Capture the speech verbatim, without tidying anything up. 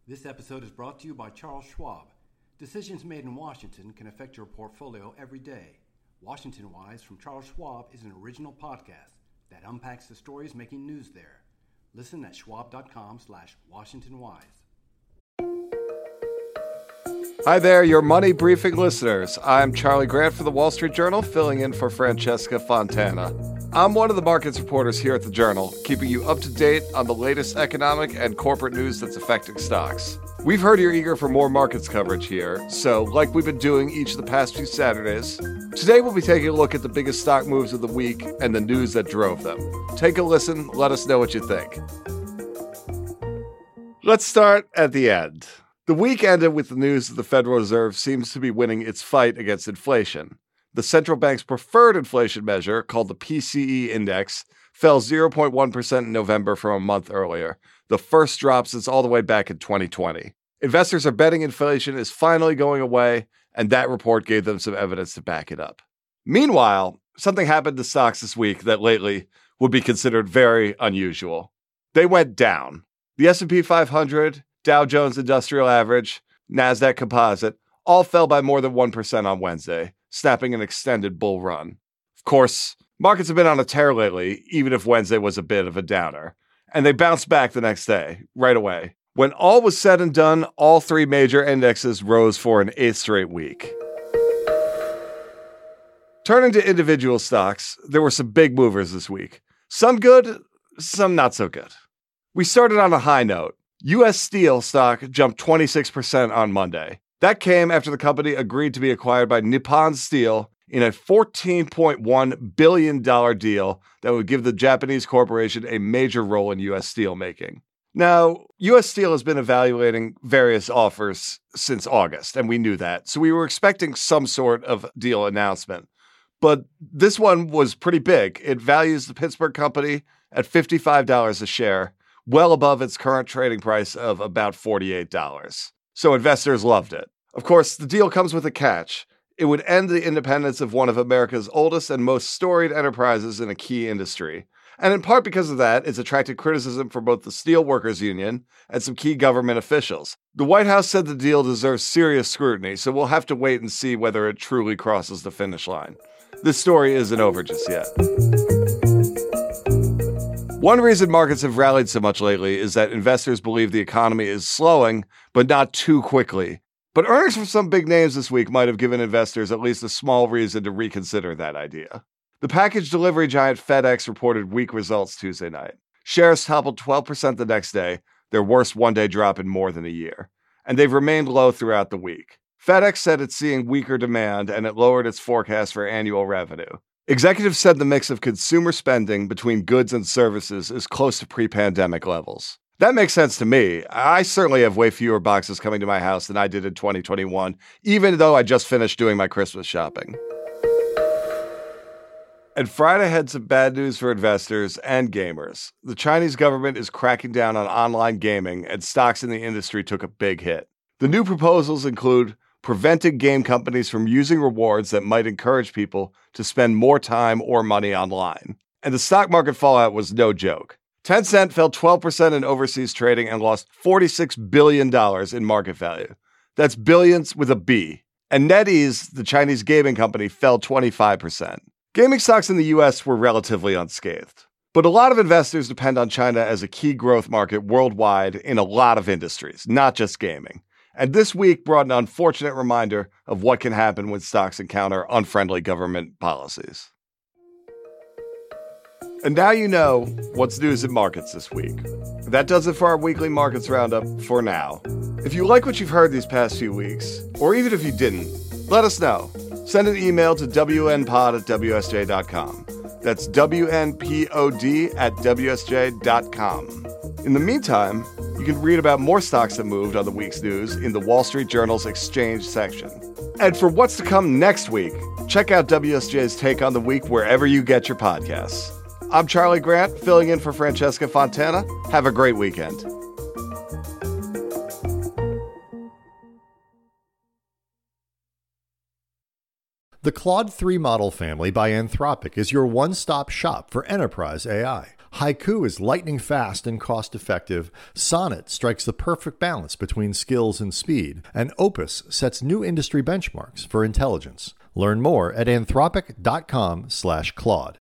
This episode is brought to you by Charles Schwab. Decisions made in Washington can affect your portfolio every day. Washington Wise from Charles Schwab is an original podcast that unpacks the stories making news there. Listen at schwab.com slash Washington Wise. Hi there, your Money Briefing listeners. I'm Charlie Grant for the Wall Street Journal, filling in for Francesca Fontana. I'm one of the markets reporters here at the Journal, keeping you up to date on the latest economic and corporate news that's affecting stocks. We've heard you're eager for more markets coverage here, so like we've been doing each of the past few Saturdays, today we'll be taking a look at the biggest stock moves of the week and the news that drove them. Take a listen, let us know what you think. Let's start at the end. The week ended with the news that the Federal Reserve seems to be winning its fight against inflation. The central bank's preferred inflation measure, called the P C E index, fell zero point one percent in November from a month earlier, the first drop since all the way back in twenty twenty. Investors are betting inflation is finally going away, and that report gave them some evidence to back it up. Meanwhile, something happened to stocks this week that lately would be considered very unusual. They went down. The S and P five hundred, Dow Jones Industrial Average, NASDAQ Composite all fell by more than one percent on Wednesday, snapping an extended bull run. Of course, markets have been on a tear lately, even if Wednesday was a bit of a downer. And they bounced back the next day, right away. When all was said and done, all three major indexes rose for an eighth straight week. Turning to individual stocks, there were some big movers this week. Some good, some not so good. We started on a high note. U S Steel stock jumped twenty-six percent on Monday. That came after the company agreed to be acquired by Nippon Steel in a fourteen point one billion dollars deal that would give the Japanese corporation a major role in U S steel making. Now, U S Steel has been evaluating various offers since August, and we knew that, so we were expecting some sort of deal announcement. But this one was pretty big. It values the Pittsburgh company at fifty-five dollars a share, well above its current trading price of about forty-eight dollars. So investors loved it. Of course, the deal comes with a catch. It would end the independence of one of America's oldest and most storied enterprises in a key industry. And in part because of that, it's attracted criticism from both the Steelworkers Union and some key government officials. The White House said the deal deserves serious scrutiny, so we'll have to wait and see whether it truly crosses the finish line. This story isn't over just yet. One reason markets have rallied so much lately is that investors believe the economy is slowing, but not too quickly. But earnings from some big names this week might have given investors at least a small reason to reconsider that idea. The package delivery giant FedEx reported weak results Tuesday night. Shares toppled twelve percent the next day, their worst one-day drop in more than a year. And they've remained low throughout the week. FedEx said it's seeing weaker demand, and it lowered its forecast for annual revenue. Executives said the mix of consumer spending between goods and services is close to pre-pandemic levels. That makes sense to me. I certainly have way fewer boxes coming to my house than I did in twenty twenty-one, even though I just finished doing my Christmas shopping. And Friday had some bad news for investors and gamers. The Chinese government is cracking down on online gaming, and stocks in the industry took a big hit. The new proposals include preventing game companies from using rewards that might encourage people to spend more time or money online. And the stock market fallout was no joke. Tencent fell twelve percent in overseas trading and lost forty-six billion dollars in market value. That's billions with a B. And NetEase, the Chinese gaming company, fell twenty-five percent. Gaming stocks in the U S were relatively unscathed. But a lot of investors depend on China as a key growth market worldwide in a lot of industries, not just gaming. And this week brought an unfortunate reminder of what can happen when stocks encounter unfriendly government policies. And now you know what's news in markets this week. That does it for our weekly markets roundup for now. If you like what you've heard these past few weeks, or even if you didn't, let us know. Send an email to w n pod at w s j dot com. That's W N P O D at w s j dot com. In the meantime, you can read about more stocks that moved on the week's news in the Wall Street Journal's Exchange section. And for what's to come next week, check out W S J's Take on the Week wherever you get your podcasts. I'm Charlie Grant, filling in for Francesca Fontana. Have a great weekend. The Claude three model family by Anthropic is your one-stop shop for enterprise A I. Haiku is lightning fast and cost-effective. Sonnet strikes the perfect balance between skills and speed. And Opus sets new industry benchmarks for intelligence. Learn more at anthropic dot com slash Claude.